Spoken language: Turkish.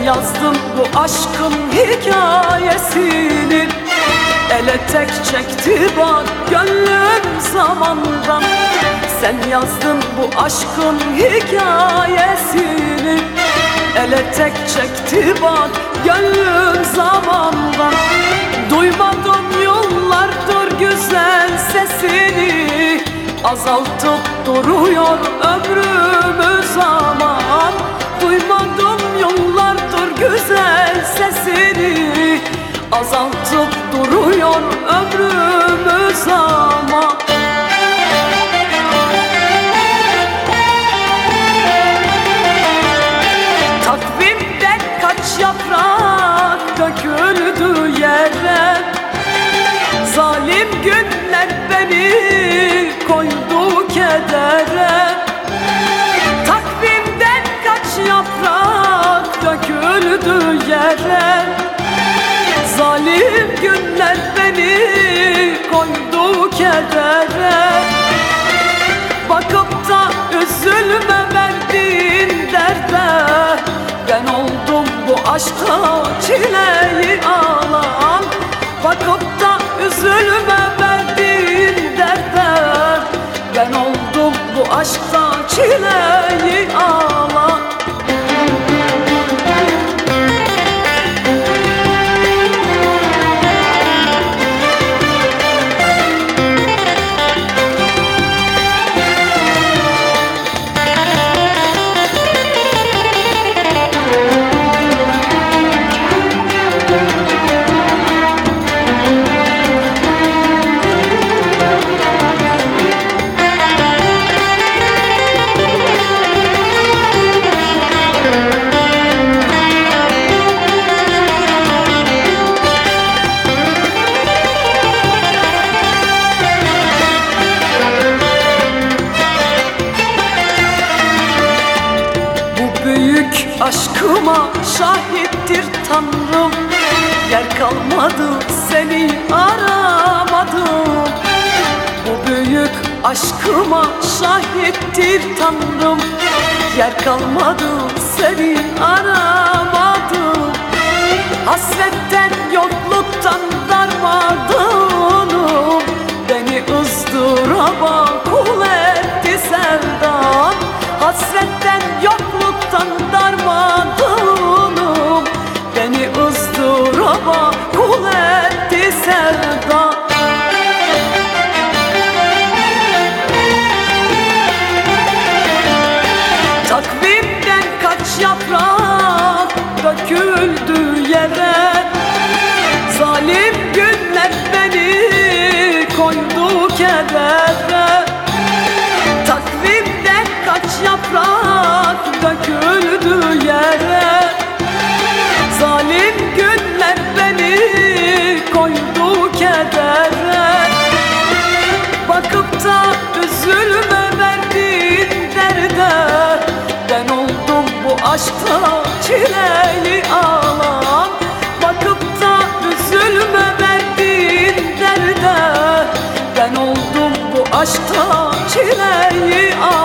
yazdın bu aşkın hikayesini. Ele tek çekti bak gönlüm zamandan. Sen yazdın bu aşkın hikayesini. Ele tek çekti bak gönlüm zamandan. Duymadım yıllardır güzel sesini. Azaltıp duruyor ömrümü zaman. Duymadım yıllardır güzel sesini. Azaltıp duruyor ömrümü zaman. Takvimde kaç yaprak döküldü yere. Zalim günler beni koydu kedere. Takvimden kaç yaprak döküldü yere. Zalim günler beni koydu kedere. Bakıp da üzülme verdiğin derde. Ben oldum bu aşkta çileyi alan. Bakıp da üzülme verdiğin derde. Ben oldum bu aşkta çileyi alan. Aşkıma şahittir Tanrım. Yer kalmadı seni aramadım. Bu büyük aşkıma şahittir Tanrım. Yer kalmadı seni aramadım. Hasretten yokluktan darmadağınım. Beni ızdıraba kul etti sevdan. Hasretten yokluktan darmadağınım. Beni ızdıraba kul etti sevdan. Takvimden kaç yaprak döküldü yere. Zalim günler beni koydu kedere. Takvimden kaç yaprak döküldü yere. Zalim günler beni koydu kedere. Bakıp da üzülme verdiğin derde. Ben oldum bu aşkta çileyi alan. Bakıp da üzülme verdiğin derde. Ben oldum bu aşkta çileyi alan.